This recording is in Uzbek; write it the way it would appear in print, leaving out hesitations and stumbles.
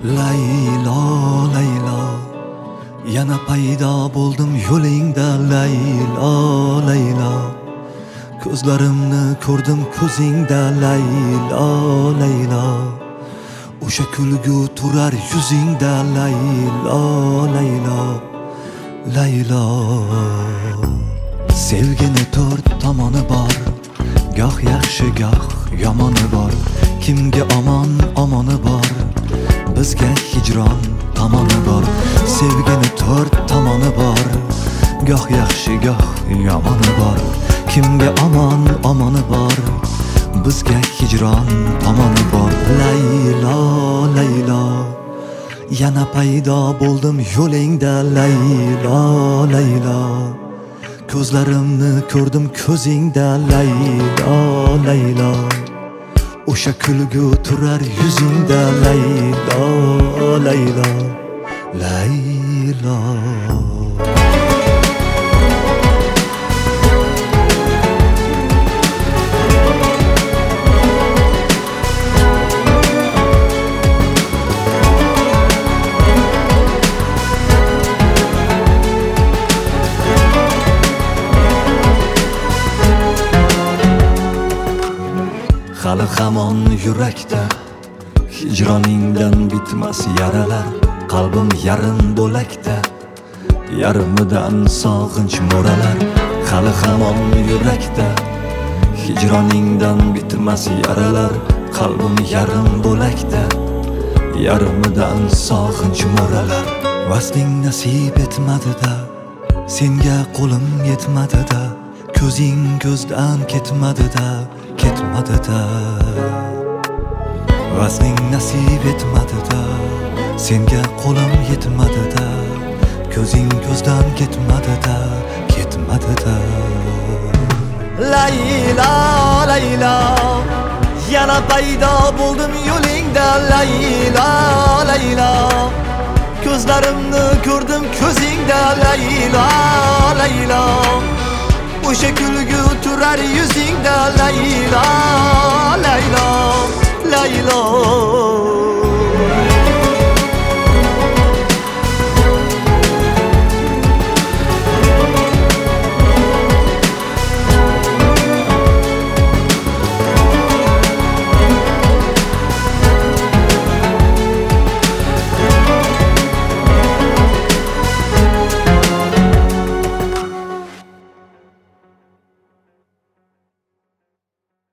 Laylo, Laylo, yana paydo bo'ldim yo'lingda. Laylo, Laylo, ko'zlarimni ko'rdim ko'zingda. Laylo, Laylo, o'sha kulgu turar yuzingda. Laylo, Laylo, Laylo. Sevgini to'rt tomoni bor, goh yaxshi goh yomoni bor. Kimga omon omoni bor, bizga hijron tomoni bor. Sevgini to'rt tomoni bor, goh yaxshi goh yomoni bor. Kimga omon omoni bor, bizga hijron tomoni bor. Laylo, Laylo, yana paydo bo'ldim yo'lingda. Laylo, Laylo, ko'zlarimni ko'rdim ko'zingda. Laylo, Laylo, o'sha kulgu turar yuzingda. Laylo, Laylo, Laylo. Hali hamon yurakda hijroningdan bitmas yaralar. Qalbim yarim bo'lakda, yarimidan sog'inch mo'ralar. Hali hamon yurakda hijroningdan bitmas yaralar. Qalbim yarim bo'lakda, yarimidan sog'inch mo'ralar. Vasling nasib etmadi-da, senga qo'lim yetmadi-da. Ko'zing ko'zdan ketmadi-da, ketmadi-da. Vasling nasib etmadi-da, senga qo'lim yetmadi-da. Ko'zing ko'zdan ketmadi-da, ketmadi-da. Laylo, Laylo, yana paydo bo'ldim yo'lingda. Laylo, Laylo, ko'zlarimni ko'rdim ko'zingda. Laylo, Laylo, o'sha kulgu turar yuzingda.